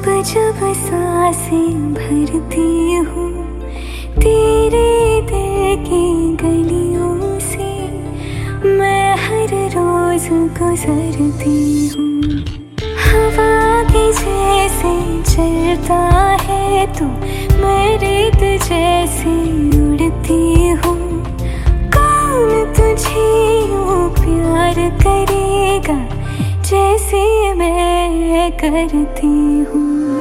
जब सांसें भरती हूँ तेरे दिल की गलियों से, मैं हर रोज गुजरती हूँ। हवा के जैसे चलता है तू, मैं रेत जैसे उड़ती हूँ। कौन तुझे यूँ प्यार करेगा जैसे मैं करती हूँ।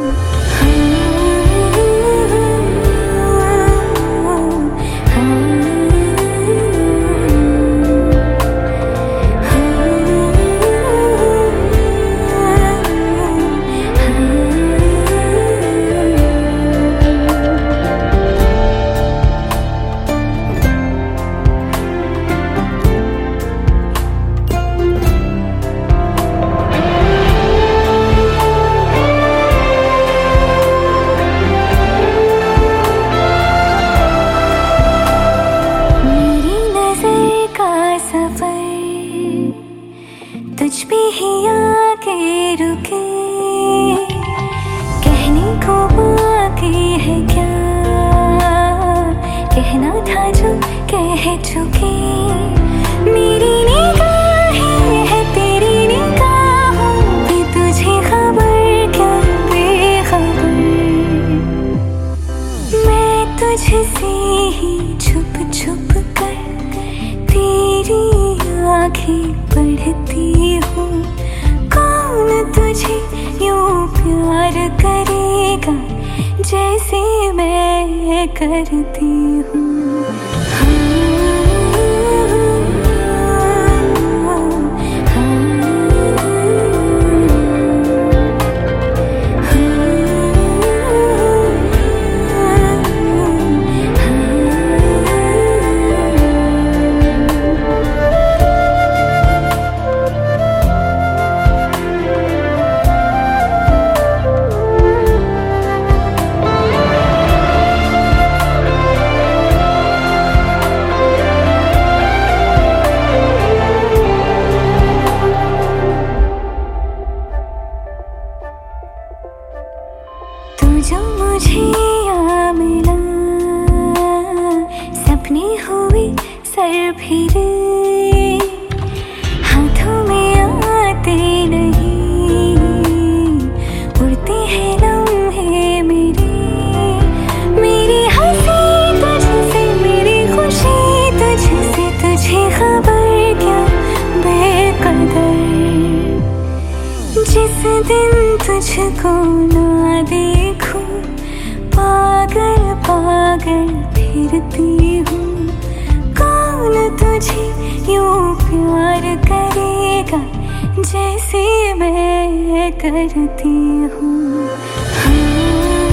तुझ पे ही आके रुके, कहने को बाकी है क्या, कहना था जो कह चुके। मेरी निगाहें है तेरी निगाहों की, तुझे खबर क्या बेखबर। मैं तुझसे ही छुप छुप कर तेरी आँखें पढ़ती हूँ। कौन तुझे यूँ प्यार करेगा जैसे मैं करती हूँ। जो मुझे यहाँ मिला, सपने हुए सर फिरे, हाथों में आते नहीं, उड़ते हैं लम्हे मेरे। मेरी हंसी तुझसे, मेरी खुशी तुझसे, तुझे खबर क्या बेकदर। जिस दिन तुझको ना देखूं, पागल पागल फिरती हूँ। कौन तुझे यूँ प्यार करेगा जैसे मैं करती हूँ।